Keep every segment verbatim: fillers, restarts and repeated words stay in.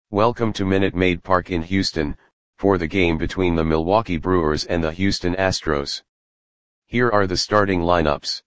Welcome to Minute Maid Park in Houston, for the game between the Milwaukee Brewers and the Houston Astros. Here are the starting lineups.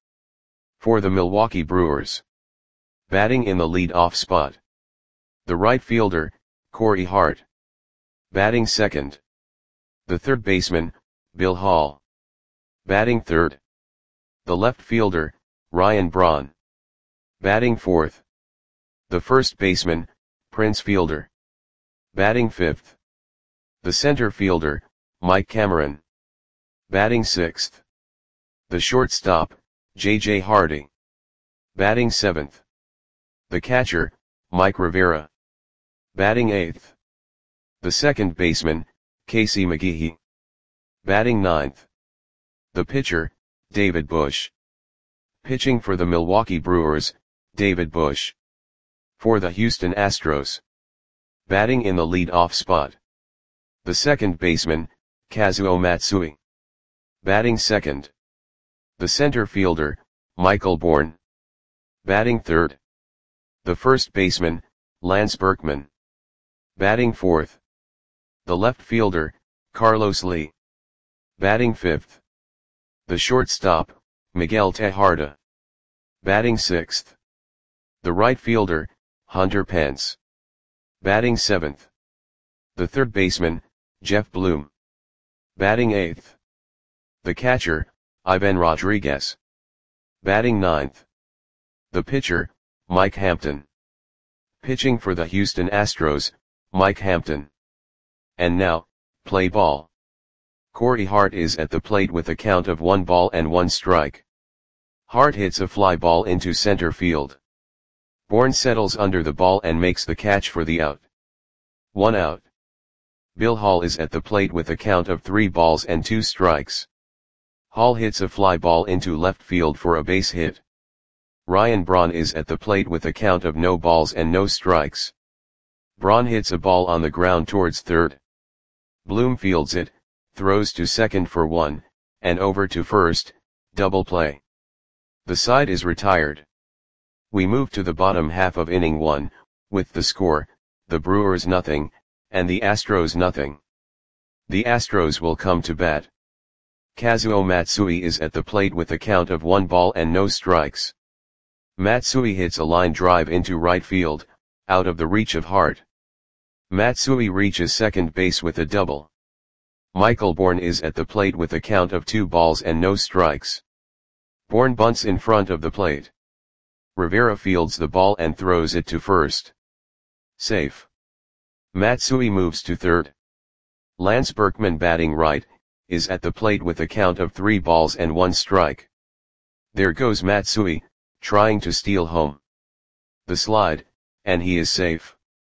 For the Milwaukee Brewers. Batting in the lead-off spot. The right fielder, Corey Hart. Batting second. The third baseman, Bill Hall. Batting third. The left fielder, Ryan Braun. Batting fourth. The first baseman, Prince Fielder. Batting fifth. The center fielder, Mike Cameron. Batting sixth. The shortstop, J J Hardy. Batting seventh. The catcher, Mike Rivera. Batting eighth. The second baseman, Casey McGehee. Batting ninth. The pitcher, David Bush. Pitching for the Milwaukee Brewers, David Bush. For the Houston Astros. Batting in the lead-off spot. The second baseman, Kazuo Matsui. Batting second. The center fielder, Michael Bourn. Batting third. The first baseman, Lance Berkman. Batting fourth. The left fielder, Carlos Lee. Batting fifth. The shortstop, Miguel Tejada. Batting sixth. The right fielder, Hunter Pence. Batting seventh. The third baseman, Jeff Bloom. Batting eighth. The catcher, Ivan Rodriguez. Batting ninth. The pitcher, Mike Hampton. Pitching for the Houston Astros, Mike Hampton. And now, play ball. Corey Hart is at the plate with a count of one ball and one strike. Hart hits a fly ball into center field. Bourn settles under the ball and makes the catch for the out. One out. Bill Hall is at the plate with a count of three balls and two strikes. Hall hits a fly ball into left field for a base hit. Ryan Braun is at the plate with a count of no balls and no strikes. Braun hits a ball on the ground towards third. Bloom fields it, throws to second for one, and over to first, double play. The side is retired. We move to the bottom half of inning one, with the score, the Brewers nothing, and the Astros nothing. The Astros will come to bat. Kazuo Matsui is at the plate with a count of one ball and no strikes. Matsui hits a line drive into right field, out of the reach of Hart. Matsui reaches second base with a double. Michael Bourn is at the plate with a count of two balls and no strikes. Bourn bunts in front of the plate. Rivera fields the ball and throws it to first. Safe. Matsui moves to third. Lance Berkman, batting right, is at the plate with a count of three balls and one strike. There goes Matsui, trying to steal home. The slide, and he is safe.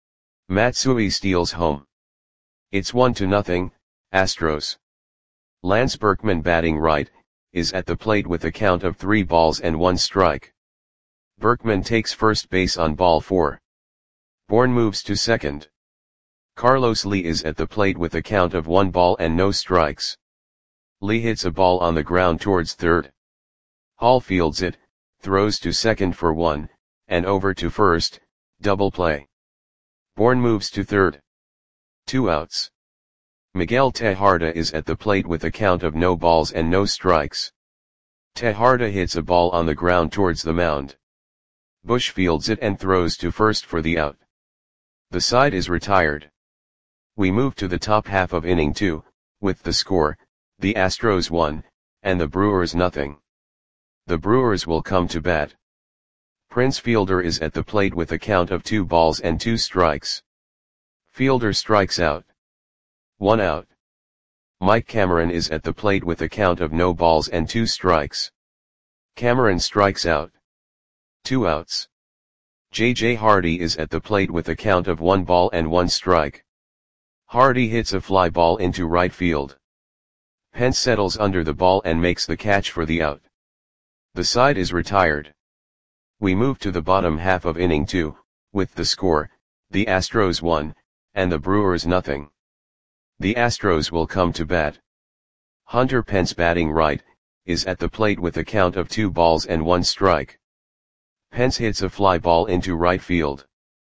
Matsui steals home. It's one to nothing, Astros. Lance Berkman, batting right, is at the plate with a count of three balls and one strike. Berkman takes first base on ball four. Bourn moves to second. Carlos Lee is at the plate with a count of one ball and no strikes. Lee hits a ball on the ground towards third. Hall fields it, throws to second for one, and over to first, double play. Bourn moves to third. Two outs. Miguel Tejada is at the plate with a count of no balls and no strikes. Tejada hits a ball on the ground towards the mound. Bush fields it and throws to first for the out. The side is retired. We move to the top half of inning two, with the score, the Astros one, and the Brewers nothing. The Brewers will come to bat. Prince Fielder is at the plate with a count of two balls and two strikes. Fielder strikes out. One out. Mike Cameron is at the plate with a count of no balls and two strikes. Cameron strikes out. Two outs. J J Hardy is at the plate with a count of one ball and one strike. Hardy hits a fly ball into right field. Pence settles under the ball and makes the catch for the out. The side is retired. We move to the bottom half of inning two, with the score, the Astros one, and the Brewers nothing. The Astros will come to bat. Hunter Pence, batting right, is at the plate with a count of two balls and one strike. Pence hits a fly ball into right field.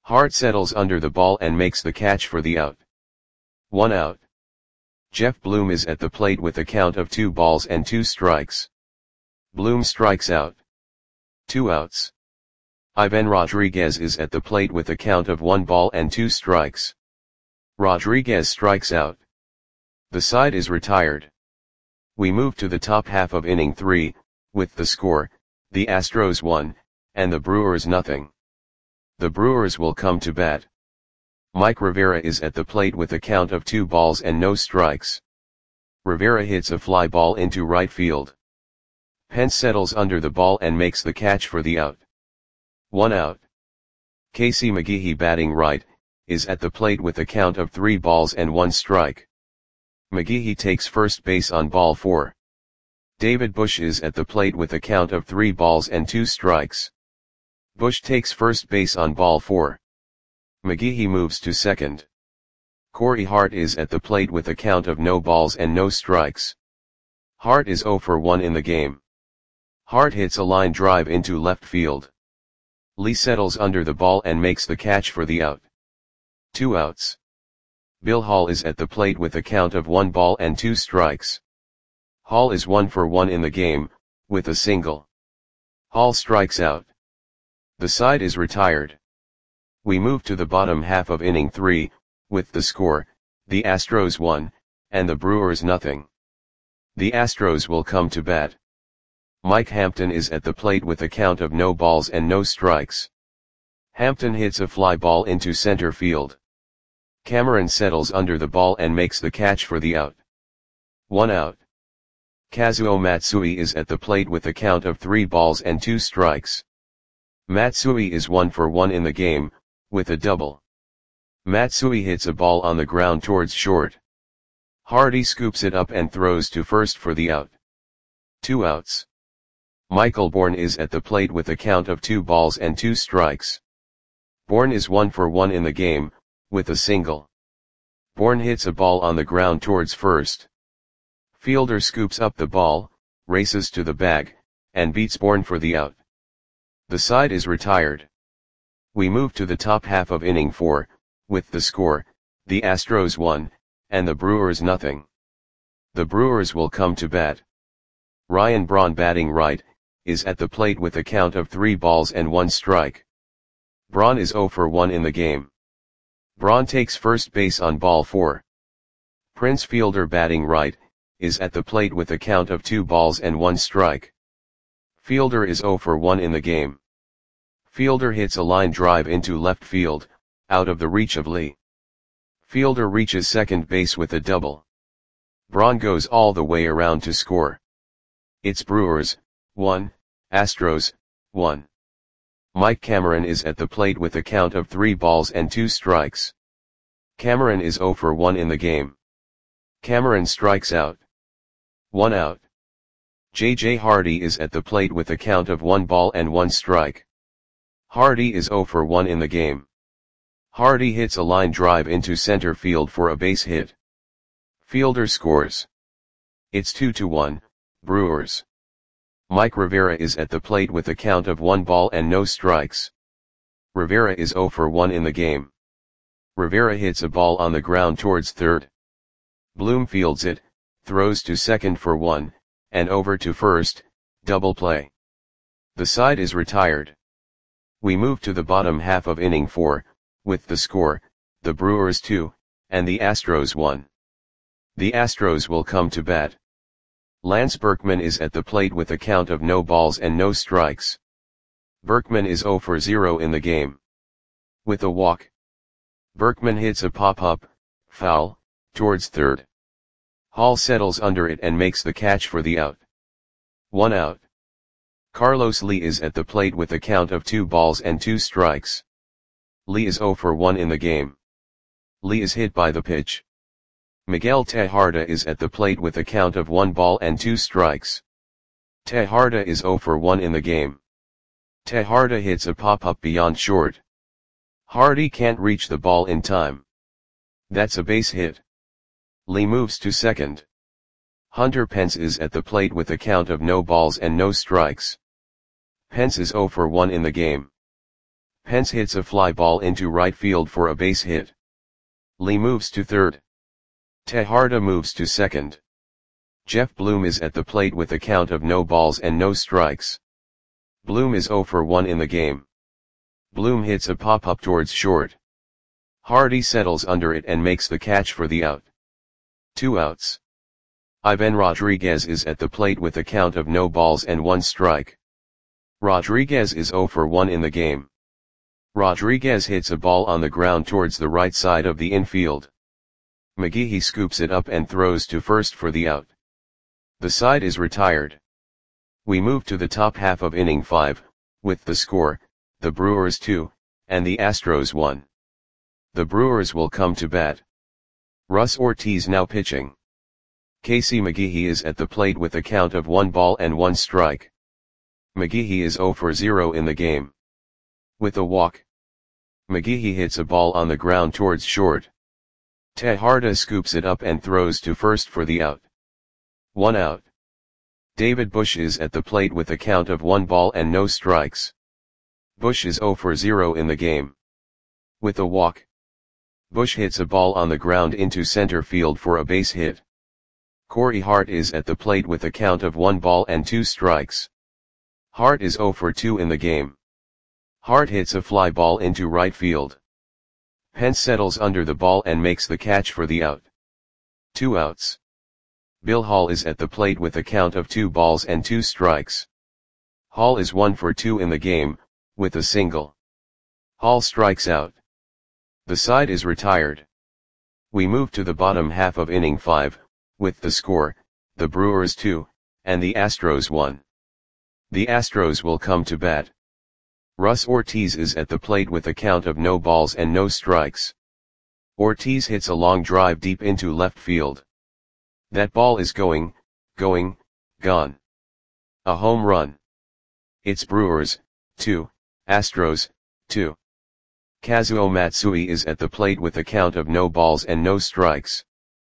Hart settles under the ball and makes the catch for the out. One out. Jeff Bloom is at the plate with a count of two balls and two strikes. Bloom strikes out. Two outs. Ivan Rodriguez is at the plate with a count of one ball and two strikes. Rodriguez strikes out. The side is retired. We move to the top half of inning three, with the score, the Astros one, and the Brewers nothing. The Brewers will come to bat. Mike Rivera is at the plate with a count of two balls and no strikes. Rivera hits a fly ball into right field. Pence settles under the ball and makes the catch for the out. One out. Casey McGehee, batting right, is at the plate with a count of three balls and one strike. McGehee takes first base on ball four. David Bush is at the plate with a count of three balls and two strikes. Bush takes first base on ball four. McGehee moves to second. Corey Hart is at the plate with a count of no balls and no strikes. Hart is oh for one in the game. Hart hits a line drive into left field. Lee settles under the ball and makes the catch for the out. Two outs. Bill Hall is at the plate with a count of one ball and two strikes. Hall is one for one in the game, with a single. Hall strikes out. The side is retired. We move to the bottom half of inning three, with the score, the Astros one, and the Brewers nothing. The Astros will come to bat. Mike Hampton is at the plate with a count of no balls and no strikes. Hampton hits a fly ball into center field. Cameron settles under the ball and makes the catch for the out. One out. Kazuo Matsui is at the plate with a count of three balls and two strikes. Matsui is one for one in the game, with a double. Matsui hits a ball on the ground towards short. Hardy scoops it up and throws to first for the out. Two outs. Michael Bourne is at the plate with a count of two balls and two strikes. Bourne is one for one in the game, with a single. Bourne hits a ball on the ground towards first. Fielder scoops up the ball, races to the bag, and beats Bourne for the out. The side is retired. We move to the top half of inning four, with the score, the Astros one, and the Brewers nothing. The Brewers will come to bat. Ryan Braun, batting right, is at the plate with a count of three balls and one strike. Braun is oh for one in the game. Braun takes first base on ball four. Prince Fielder, batting right, is at the plate with a count of two balls and one strike. Fielder is oh for one in the game. Fielder hits a line drive into left field, out of the reach of Lee. Fielder reaches second base with a double. Braun goes all the way around to score. It's Brewers, one, Astros, one. Mike Cameron is at the plate with a count of three balls and two strikes. Cameron is oh for one in the game. Cameron strikes out. One out. J J Hardy is at the plate with a count of one ball and one strike. Hardy is oh for one in the game. Hardy hits a line drive into center field for a base hit. Fielder scores. It's two to one, Brewers. Mike Rivera is at the plate with a count of one ball and no strikes. Rivera is oh for one in the game. Rivera hits a ball on the ground towards third. Bloom fields it, throws to second for one, and over to first, double play. The side is retired. We move to the bottom half of inning four, with the score, the Brewers two, and the Astros one. The Astros will come to bat. Lance Berkman is at the plate with a count of no balls and no strikes. Berkman is oh for zero in the game. With a walk. Berkman hits a pop-up, foul, towards third. Hall settles under it and makes the catch for the out. One out. Carlos Lee is at the plate with a count of two balls and two strikes. Lee is oh for one in the game. Lee is hit by the pitch. Miguel Tejada is at the plate with a count of one ball and two strikes. Tejada is oh for one in the game. Tejada hits a pop-up beyond short. Hardy can't reach the ball in time. That's a base hit. Lee moves to second. Hunter Pence is at the plate with a count of no balls and no strikes. Pence is oh for one in the game. Pence hits a fly ball into right field for a base hit. Lee moves to third. Tejada moves to second. Jeff Bloom is at the plate with a count of no balls and no strikes. Bloom is oh for one in the game. Bloom hits a pop-up towards short. Hardy settles under it and makes the catch for the out. Two outs. Ivan Rodriguez is at the plate with a count of no balls and one strike. Rodriguez is oh for one in the game. Rodriguez hits a ball on the ground towards the right side of the infield. McGehee scoops it up and throws to first for the out. The side is retired. We move to the top half of inning five, with the score, the Brewers two, and the Astros one. The Brewers will come to bat. Russ Ortiz now pitching. Casey McGehee is at the plate with a count of one ball and one strike. McGehee is oh for zero in the game. With a walk. McGehee hits a ball on the ground towards short. Tejada scoops it up and throws to first for the out. One out. David Bush is at the plate with a count of one ball and no strikes. Bush is oh for zero in the game. With a walk. Bush hits a ball on the ground into center field for a base hit. Corey Hart is at the plate with a count of one ball and two strikes. Hart is oh for two in the game. Hart hits a fly ball into right field. Pence settles under the ball and makes the catch for the out. Two outs. Bill Hall is at the plate with a count of two balls and two strikes. Hall is one for two in the game, with a single. Hall strikes out. The side is retired. We move to the bottom half of inning five, with the score, the Brewers two, and the Astros one. The Astros will come to bat. Russ Ortiz is at the plate with a count of no balls and no strikes. Ortiz hits a long drive deep into left field. That ball is going, going, gone. A home run. It's Brewers, two, Astros, two. Kazuo Matsui is at the plate with a count of no balls and no strikes.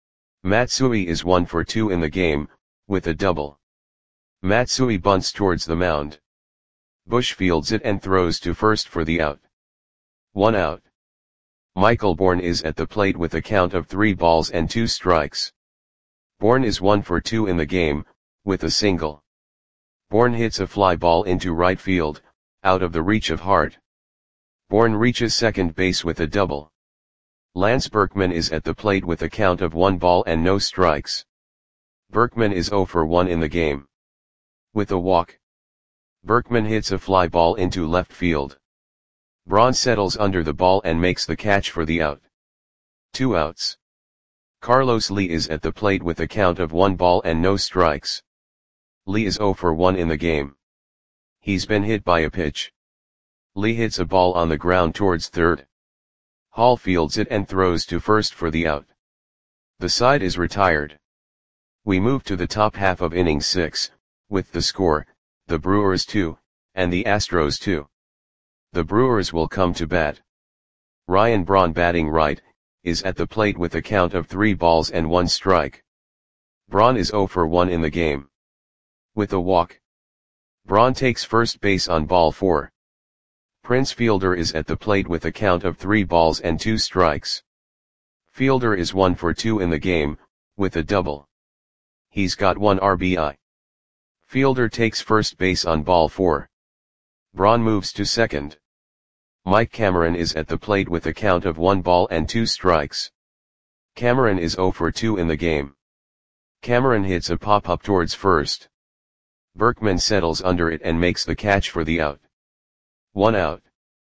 Matsui is one for two in the game, with a double. Matsui bunts towards the mound. Bush fields it and throws to first for the out. One out. Michael Bourne is at the plate with a count of three balls and two strikes. Bourne is one for two in the game, with a single. Bourne hits a fly ball into right field, out of the reach of Hart. Bourne reaches second base with a double. Lance Berkman is at the plate with a count of one ball and no strikes. Berkman is oh for one in the game. With a walk. Berkman hits a fly ball into left field. Braun settles under the ball and makes the catch for the out. Two outs. Carlos Lee is at the plate with a count of one ball and no strikes. Lee is oh for one in the game. He's been hit by a pitch. Lee hits a ball on the ground towards third. Hall fields it and throws to first for the out. The side is retired. We move to the top half of inning six, with the score, the Brewers two, and the Astros two. The Brewers will come to bat. Ryan Braun batting right, is at the plate with a count of three balls and one strike. Braun is oh for one in the game. With a walk. Braun takes first base on ball four. Prince Fielder is at the plate with a count of three balls and two strikes. Fielder is one for two in the game, with a double. He's got one R B I. Fielder takes first base on ball four. Braun moves to second. Mike Cameron is at the plate with a count of one ball and two strikes. Cameron is oh for two in the game. Cameron hits a pop-up towards first. Berkman settles under it and makes the catch for the out. One out.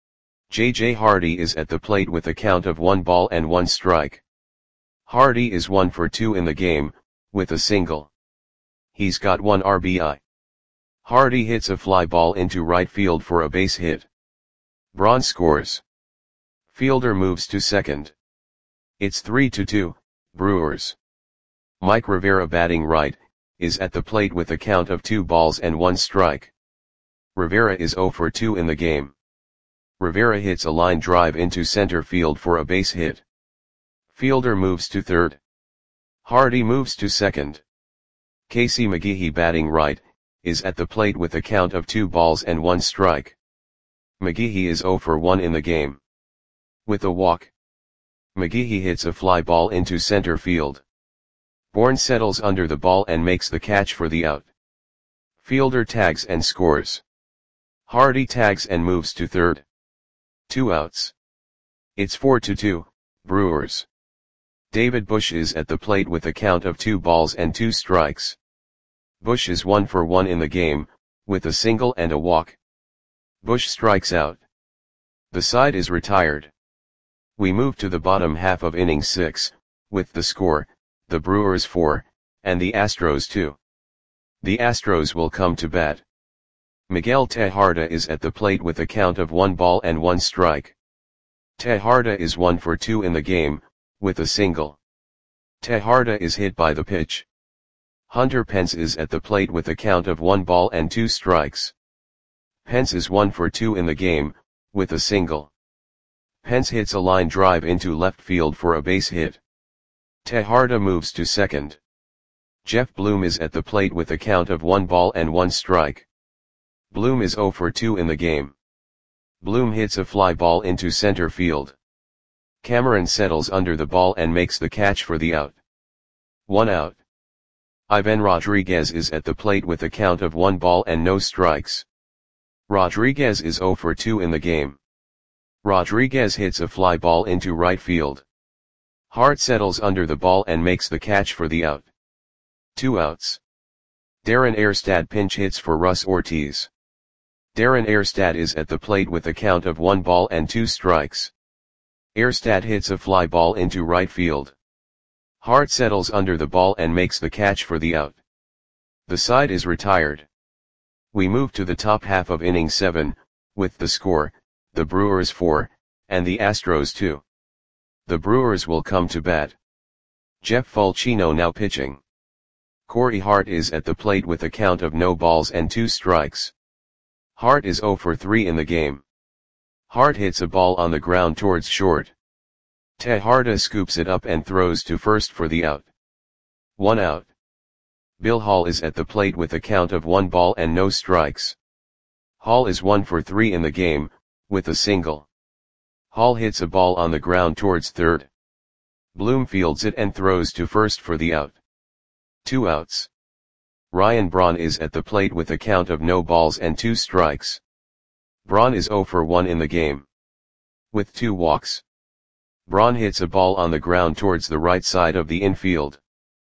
J J Hardy is at the plate with a count of one ball and one strike. Hardy is one for two in the game, with a single. He's got one R B I. Hardy hits a fly ball into right field for a base hit. Braun scores. Fielder moves to second. It's three to two, Brewers. Mike Rivera batting right, is at the plate with a count of two balls and one strike. Rivera is oh for two in the game. Rivera hits a line drive into center field for a base hit. Fielder moves to third. Hardy moves to second. Casey McGehee batting right, is at the plate with a count of two balls and one strike. McGehee is zero for one in the game. With a walk, McGehee hits a fly ball into center field. Bourne settles under the ball and makes the catch for the out. Fielder tags and scores. Hardy tags and moves to third. Two outs. It's four to two, Brewers. David Bush is at the plate with a count of two balls and two strikes. Bush is one for one in the game, with a single and a walk. Bush strikes out. The side is retired. We move to the bottom half of inning six, with the score, the Brewers four, and the Astros two. The Astros will come to bat. Miguel Tejada is at the plate with a count of one ball and one strike. Tejada is one for two in the game, with a single. Tejada is hit by the pitch. Hunter Pence is at the plate with a count of one ball and two strikes. Pence is one for two in the game, with a single. Pence hits a line drive into left field for a base hit. Tejada moves to second. Jeff Bloom is at the plate with a count of one ball and one strike. Bloom is zero for two in the game. Bloom hits a fly ball into center field. Cameron settles under the ball and makes the catch for the out. One out. Ivan Rodriguez is at the plate with a count of one ball and no strikes. Rodriguez is zero for two in the game. Rodriguez hits a fly ball into right field. Hart settles under the ball and makes the catch for the out. Two outs. Darren Erstad pinch hits for Russ Ortiz. Darren Erstad is at the plate with a count of one ball and two strikes. Erstad hits a fly ball into right field. Hart settles under the ball and makes the catch for the out. The side is retired. We move to the top half of inning seven, with the score, the Brewers four, and the Astros two. The Brewers will come to bat. Jeff Fulchino now pitching. Corey Hart is at the plate with a count of no balls and two strikes. Hart is zero for three in the game. Hart hits a ball on the ground towards short. Tejada scoops it up and throws to first for the out. One out. Bill Hall is at the plate with a count of one ball and no strikes. Hall is one for three in the game, with a single. Hall hits a ball on the ground towards third. Bloom fields it and throws to first for the out. Two outs. Ryan Braun is at the plate with a count of no balls and two strikes. Braun is zero for one in the game. With two walks. Braun hits a ball on the ground towards the right side of the infield.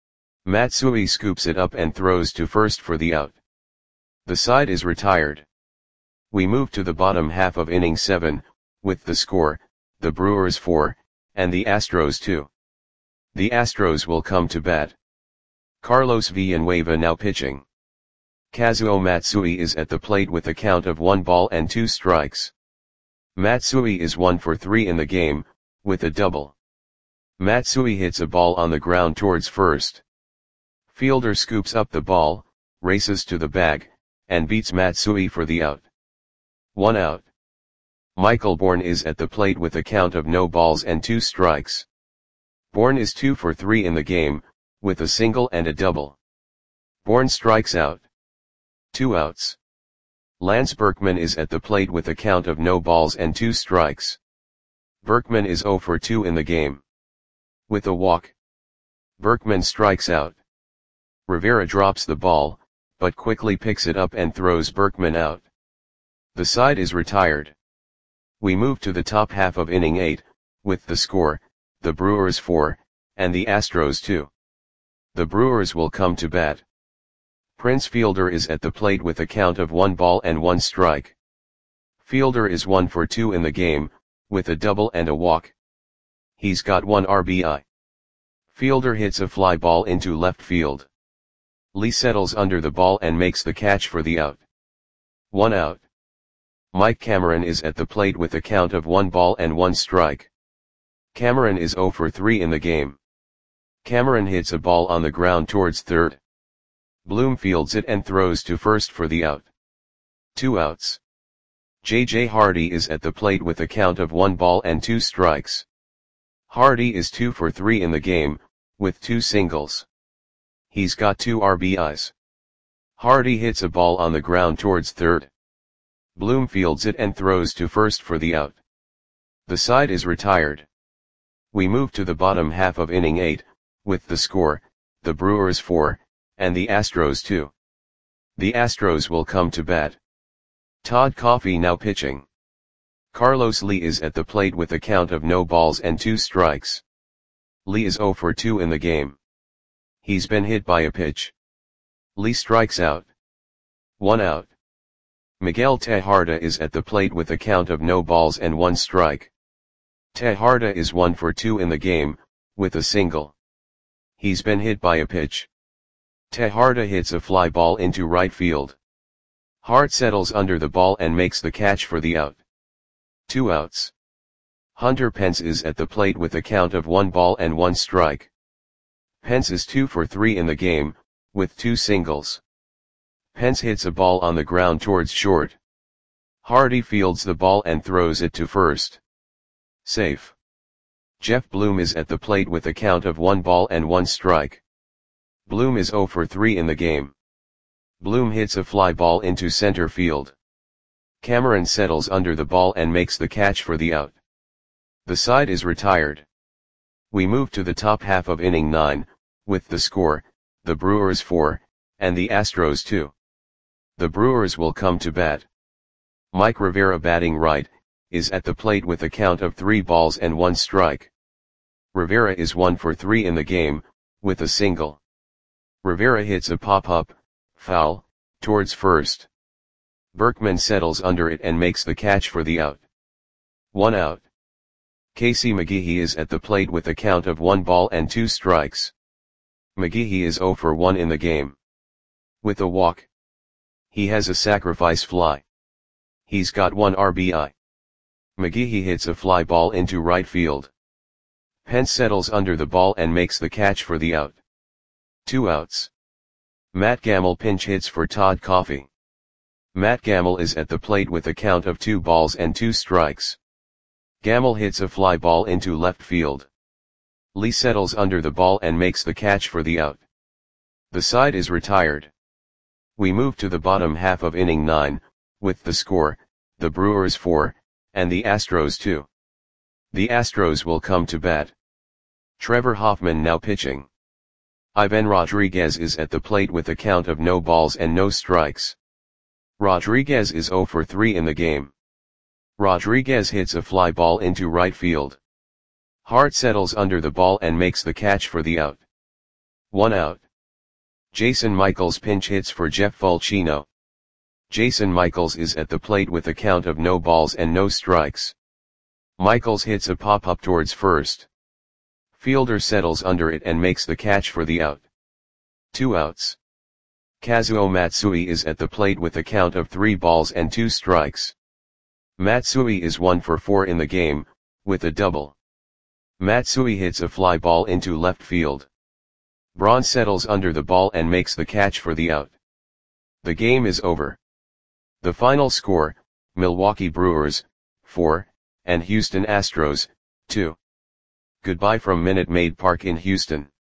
Matsui scoops it up and throws to first for the out. The side is retired. We move to the bottom half of inning seven, with the score, the Brewers four, and the Astros two. The Astros will come to bat. Carlos Villanueva now pitching. Kazuo Matsui is at the plate with a count of one ball and two strikes. Matsui is one for three in the game, with a double. Matsui hits a ball on the ground towards first. Fielder scoops up the ball, races to the bag, and beats Matsui for the out. One out. Michael Bourne is at the plate with a count of no balls and two strikes. Bourne is two for three in the game, with a single and a double. Bourne strikes out. Two outs. Lance Berkman is at the plate with a count of no balls and two strikes. Berkman is zero for two in the game. With a walk. Berkman strikes out. Rivera drops the ball, but quickly picks it up and throws Berkman out. The side is retired. We move to the top half of inning eight, with the score, the Brewers four, and the Astros two. The Brewers will come to bat. Prince Fielder is at the plate with a count of one ball and one strike. Fielder is one for two in the game, with a double and a walk. He's got one R B I. Fielder hits a fly ball into left field. Lee settles under the ball and makes the catch for the out. One out. Mike Cameron is at the plate with a count of one ball and one strike. Cameron is zero for three in the game. Cameron hits a ball on the ground towards third. Bloom fields it and throws to first for the out. Two outs. J J Hardy is at the plate with a count of one ball and two strikes. Hardy is two for three in the game, with two singles. He's got two R B Is. Hardy hits a ball on the ground towards third. Bloom fields it and throws to first for the out. The side is retired. We move to the bottom half of inning eight, with the score, the Brewers four, and the Astros two. The Astros will come to bat. Todd Coffey now pitching. Carlos Lee is at the plate with a count of no balls and two strikes. Lee is oh for two in the game. He's been hit by a pitch. Lee strikes out. One out. Miguel Tejada is at the plate with a count of no balls and one strike. Tejada is one for two in the game, with a single. He's been hit by a pitch. Tejada hits a fly ball into right field. Hart settles under the ball and makes the catch for the out. Two outs. Hunter Pence is at the plate with a count of one ball and one strike. Pence is two for three in the game, with two singles. Pence hits a ball on the ground towards short. Hardy fields the ball and throws it to first. Safe. Jeff Bloom is at the plate with a count of one ball and one strike. Bloom is oh for three in the game. Bloom hits a fly ball into center field. Cameron settles under the ball and makes the catch for the out. The side is retired. We move to the top half of inning nine, with the score, the Brewers four, and the Astros two. The Brewers will come to bat. Mike Rivera batting right, is at the plate with a count of three balls and one strike. Rivera is one for three in the game, with a single. Rivera hits a pop-up, foul, towards first. Berkman settles under it and makes the catch for the out. One out. Casey McGehee is at the plate with a count of one ball and two strikes. McGehee is oh for one in the game. With a walk. He has a sacrifice fly. He's got one R B I. McGehee hits a fly ball into right field. Pence settles under the ball and makes the catch for the out. Two outs. Matt Gamble pinch hits for Todd Coffey. Matt Gamble is at the plate with a count of two balls and two strikes. Gamble hits a fly ball into left field. Lee settles under the ball and makes the catch for the out. The side is retired. We move to the bottom half of inning nine, with the score, the Brewers four, and the Astros two. The Astros will come to bat. Trevor Hoffman now pitching. Ivan Rodriguez is at the plate with a count of no balls and no strikes. Rodriguez is oh for three in the game. Rodriguez hits a fly ball into right field. Hart settles under the ball and makes the catch for the out. One out. Jason Michaels pinch hits for Jeff Fulchino. Jason Michaels is at the plate with a count of no balls and no strikes. Michaels hits a pop-up towards first. Fielder settles under it and makes the catch for the out. Two outs. Kazuo Matsui is at the plate with a count of three balls and two strikes. Matsui is one for four in the game, with a double. Matsui hits a fly ball into left field. Braun settles under the ball and makes the catch for the out. The game is over. The final score, Milwaukee Brewers, four, and Houston Astros, two. Goodbye from Minute Maid Park in Houston.